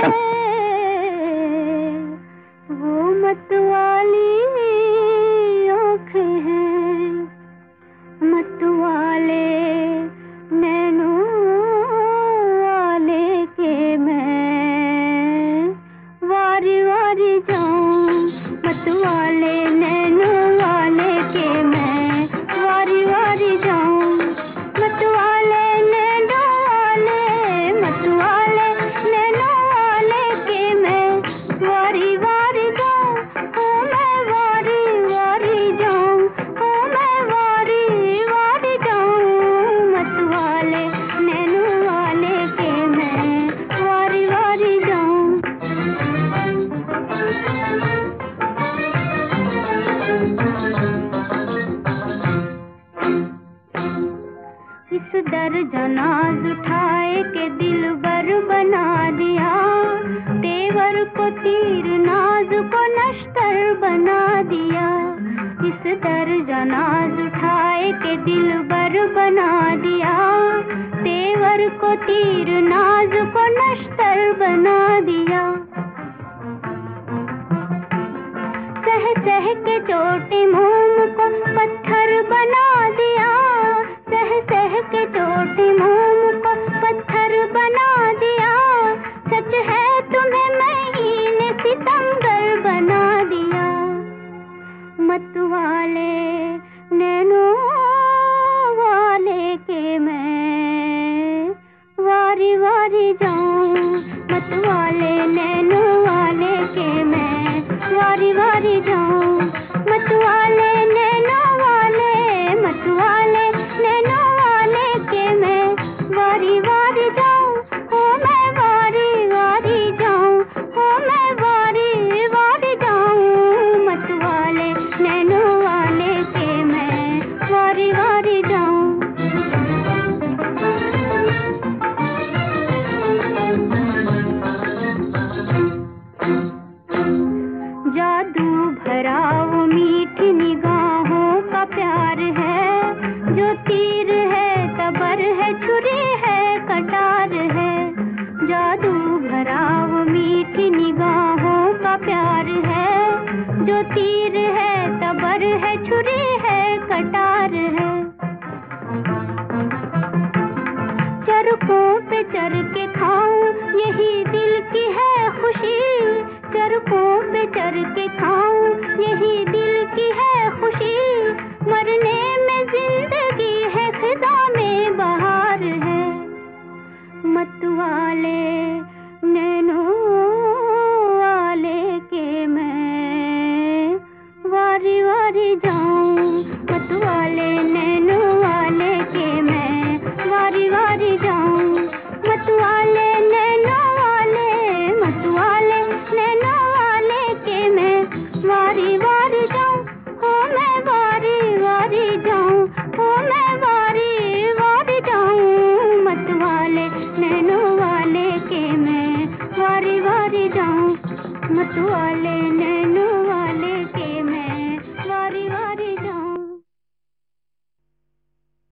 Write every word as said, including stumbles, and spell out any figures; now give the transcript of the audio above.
वो मतवाली आँखें हैं, मतवाले नैनों वाले के मैं वारी वारी जाऊं। मतवाले नैनों वाले के मैं वारी वारी जाऊं। मतवाले नैनों वाले, मतवाले नैनों वाले के मैं वारी वारी जाऊं। ओ मैं वारी वारी जाऊं, ओ मैं वारी वारी जाऊं। मतवाले नैनों वाले के मैं वारी वारी जाऊं। इस दर्जा नाज उठाए के दिल बर बना दिया, तेवर को तीर नाज को नश्तर बना दिया। इस दर्जा नाज उठाए के दिल बर बना दिया, तेवर को तीर नाज को नश्तर बना दिया। सह सह के चोटी मोम को पत्थर बना दिया, सह सह के चोटी मोम को पत्थर बना दिया। सच है तुम्हें महीने सितमगर बना दिया। मतवाले नैनों वाले के मैं वारी वारी जाऊं। मतवाले नैनों वाले के मैं वारी वारी जाऊं। मतवाले नैनों वाले, मतवाले नैनों वाले के मैं वारी वारी जाऊं। ओ मैं वारी वारी जाऊं, ओ मैं वारी वारी जाऊं। मतवाले नैनों वाले के मैं वारी वारी जाऊं। जादू भरा वो मीठी निगाहों का प्यार है, जो तीर है तबर है छुरी है कटार है। जादू भरा वो मीठी निगाहों का प्यार है, जो तीर है तबर है छुरी है कटार है। चरखों पे चर के खाऊं यही दिल की है खुशी, चरखों पे चर के खाऊं यही दिल की है खुशी। मरने में जिंदगी है, फिदा में बहार है। मतवाले नैनों वाले के मैं वारी वारी जाऊं। मतवाले नैनों वाले के मैं वारी वारी जाऊं। मतवाले नैनों वाले, मतवाले नैनों वाले के मैं वारी वारी जाऊं। ओ मैं वारी वारी जाऊं, ओ मैं वारी वारी जाऊं। मतवाले नैनों वाले के मैं वारी वारी जाऊं। मतवाले नैनों